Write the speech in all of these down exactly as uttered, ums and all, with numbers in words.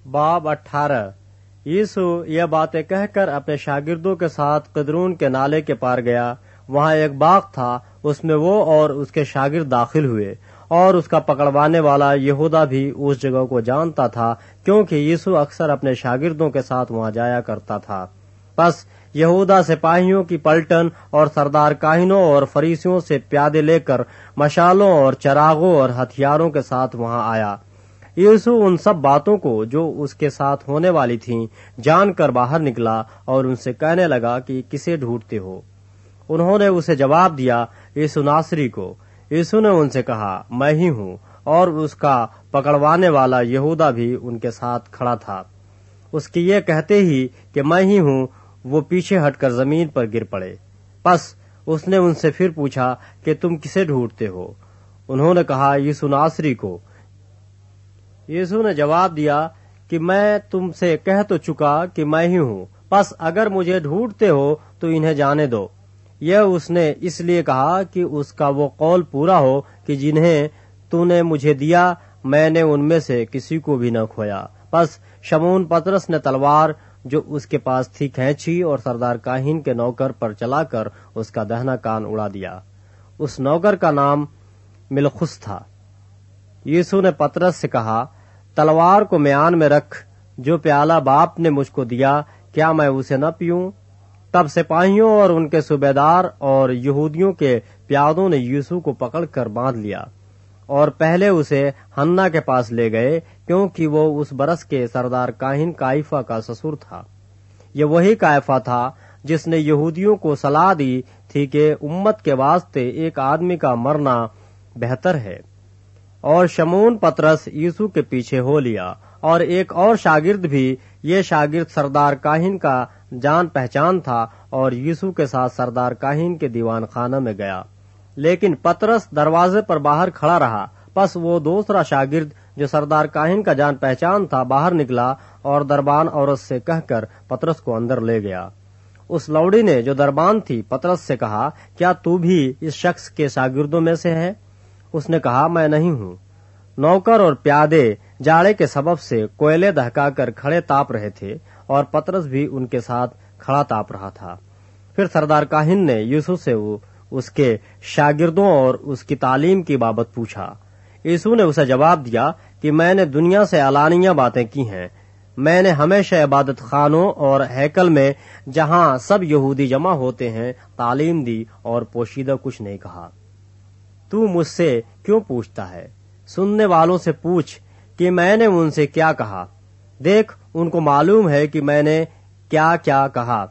बाब अठारह। यीशु यह बातें कहकर अपने शागिर्दों के साथ किद्रोन के नाले के पार गया। वहाँ एक बाग था, उसमें वो और उसके शागिर्द दाखिल हुए, और उसका पकड़वाने वाला यहूदा भी उस जगह को जानता था, क्योंकि यीशु अक्सर अपने शागिर्दों के साथ वहाँ जाया करता था। बस यहूदा सिपाहियों की पलटन और सरदार काहिनों और फरीसियों से प्यादे लेकर मशालों और चरागों और हथियारों के साथ वहाँ आया। यीशु उन सब बातों को जो उसके साथ होने वाली थीं जानकर बाहर निकला और उनसे कहने लगा कि किसे ढूंढते हो। उन्होंने उसे जवाब दिया, यीशु नासरी को। यीशु ने उनसे कहा, मैं ही हूँ। और उसका पकड़वाने वाला यहूदा भी उनके साथ खड़ा था। उसके ये कहते ही कि मैं ही हूँ, वो पीछे हटकर जमीन पर गिर पड़े। बस उसने उनसे फिर पूछा कि तुम किसे ढूंढते हो। उन्होंने कहा, यीशु नासरी को। यीशु ने जवाब दिया कि मैं तुमसे कह तो चुका कि मैं ही हूँ, बस अगर मुझे ढूंढते हो तो इन्हें जाने दो। यह उसने इसलिए कहा कि उसका वो कौल पूरा हो कि जिन्हें तूने मुझे दिया, मैंने उनमें से किसी को भी न खोया। बस शमून पतरस ने तलवार जो उसके पास थी खींची और सरदार काहिन के नौकर पर चलाकर उसका दाहिना कान उड़ा दिया। उस नौकर का नाम मिलखुस था। यीशु ने पतरस से कहा, तलवार को म्यान में रख। जो प्याला बाप ने मुझको दिया, क्या मैं उसे न पीऊं? तब सिपाहियों और उनके सूबेदार और यहूदियों के प्यादों ने यीशु को पकड़कर बांध लिया और पहले उसे हन्ना के पास ले गए, क्योंकि वो उस बरस के सरदार काहिन काइफा का ससुर था। ये वही काइफा था जिसने यहूदियों को सलाह दी थी कि उम्मत के वास्ते एक आदमी का मरना बेहतर है। और शमून पतरस यीशु के पीछे हो लिया, और एक और शागिर्द भी। ये शागिर्द सरदार काहिन का जान पहचान था और यीशु के साथ सरदार काहिन के दीवान खाना में गया। लेकिन पतरस दरवाजे पर बाहर खड़ा रहा। बस वो दूसरा शागिर्द जो सरदार काहिन का जान पहचान था बाहर निकला और दरबान औरत से कहकर पतरस को अंदर ले गया। उस लौड़ी ने जो दरबान थी पतरस से कहा, क्या तू भी इस शख्स के शागिर्दों में से है? उसने कहा, मैं नहीं हूँ। नौकर और प्यादे जाड़े के सबब से कोयले दहकाकर खड़े ताप रहे थे और पतरस भी उनके साथ खड़ा ताप रहा था। फिर सरदार काहिन ने यीशु से वो उसके शागिर्दों और उसकी तालीम की बाबत पूछा। यीशु ने उसे जवाब दिया कि मैंने दुनिया से अलानिया बातें की हैं। मैंने हमेशा इबादत खानों और हैकल में, जहाँ सब यहूदी जमा होते हैं, तालीम दी और पोशीदा कुछ नहीं कहा। तू मुझसे क्यों पूछता है? सुनने वालों से पूछ कि मैंने उनसे क्या कहा। देख, उनको मालूम है कि मैंने क्या क्या कहा।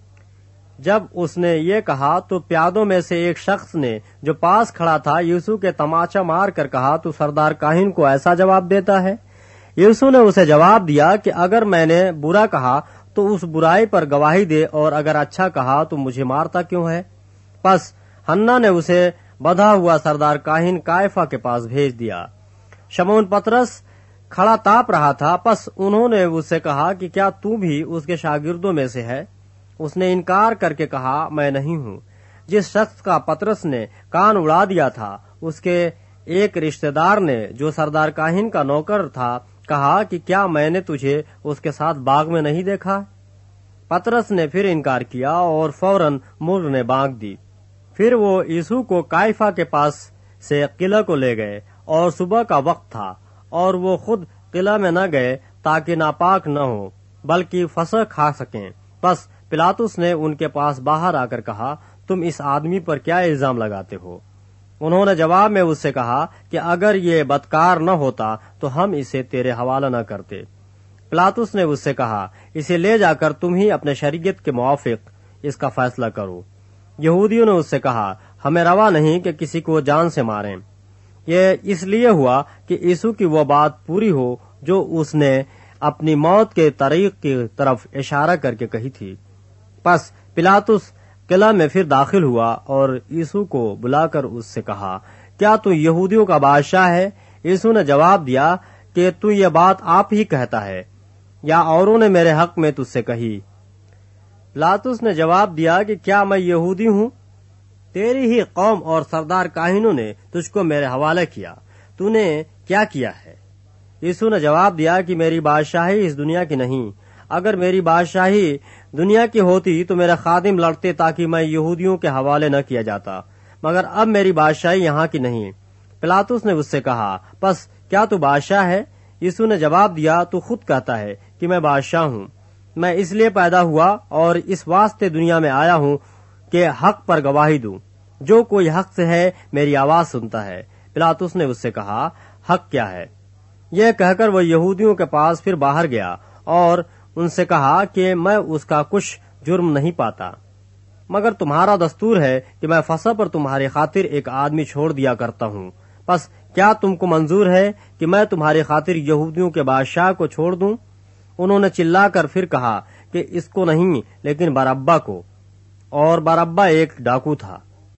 जब उसने ये कहा तो प्यादों में से एक शख्स ने जो पास खड़ा था यीशु के तमाचा मार कर कहा, तू सरदार काहिन को ऐसा जवाब देता है? यीशु ने उसे जवाब दिया कि अगर मैंने बुरा कहा तो उस बुराई पर गवाही दे, और अगर अच्छा कहा तो मुझे मारता क्यों है? बस हन्ना ने उसे बधा हुआ सरदार काहिन काइफा के पास भेज दिया। शमून पतरस खड़ा ताप रहा था। बस उन्होंने उससे कहा कि क्या तू भी उसके शागिर्दों में से है? उसने इनकार करके कहा, मैं नहीं हूँ। जिस शख्स का पतरस ने कान उड़ा दिया था, उसके एक रिश्तेदार ने जो सरदार काहिन का नौकर था कहा कि क्या मैंने तुझे उसके साथ बाग में नहीं देखा? पतरस ने फिर इनकार किया और फौरन मुर्ग ने बांग दी। फिर वो यीशु को काइफा के पास से किला को ले गए, और सुबह का वक्त था, और वो खुद किला में न गए ताकि नापाक न हो, बल्कि फसह खा सकें। बस पिलातुस ने उनके पास बाहर आकर कहा, तुम इस आदमी पर क्या इल्जाम लगाते हो? उन्होंने जवाब में उससे कहा कि अगर ये बदकार न होता तो हम इसे तेरे हवाला न करते। पिलातुस ने उससे कहा, इसे ले जाकर तुम ही अपने शरीयत के मुआफिक इसका फैसला करो। यहूदियों ने उससे कहा, हमें रवा नहीं कि किसी को जान से मारें। ये इसलिए हुआ कि यीशु की वो बात पूरी हो जो उसने अपनी मौत के तरीक की तरफ इशारा करके कही थी। बस पिलातुस किला में फिर दाखिल हुआ और यीशु को बुलाकर उससे कहा, क्या तू यहूदियों का बादशाह है? यीशु ने जवाब दिया कि तू ये बात आप ही कहता है, या औरों ने मेरे हक में तुझसे कही? पिलातुस ने जवाब दिया कि क्या मैं यहूदी हूँ? तेरी ही कौम और सरदार काहिनों ने तुझको मेरे हवाले किया। तूने क्या किया है? یسوع نے جواب دیا کہ میری بادشاہی اس دنیا کی نہیں، اگر میری بادشاہی دنیا کی ہوتی تو میرے خادم لڑتے تاکہ میں یہودیوں کے حوالے نہ کیا جاتا، مگر اب میری بادشاہی یہاں کی نہیں۔ پلاطس نے اس سے کہا، پس کیا تو بادشاہ ہے؟ یسوع نے جواب دیا، تو خود کہتا ہے کہ میں بادشاہ ہوں۔ میں اس لیے پیدا ہوا اور اس واسطے دنیا میں آیا ہوں کہ حق پر گواہی دوں۔ جو کوئی حق سے ہے میری آواز سنتا ہے۔ پلاطس نے اس سے کہا، حق کیا ہے؟ یہ کہہ کر وہ یہودیوں کے پاس پھر باہر گیا اور ان سے کہا کہ میں اس کا کچھ جرم نہیں پاتا، مگر تمہارا دستور ہے کہ میں فسح پر تمہاری خاطر ایک آدمی چھوڑ دیا کرتا ہوں۔ پس کیا تم کو منظور ہے کہ میں تمہاری خاطر یہودیوں کے بادشاہ کو چھوڑ دوں؟ انہوں نے چلا کر پھر کہا کہ اس کو نہیں، لیکن برابا کو، اور برابا ایک ڈاکو تھا۔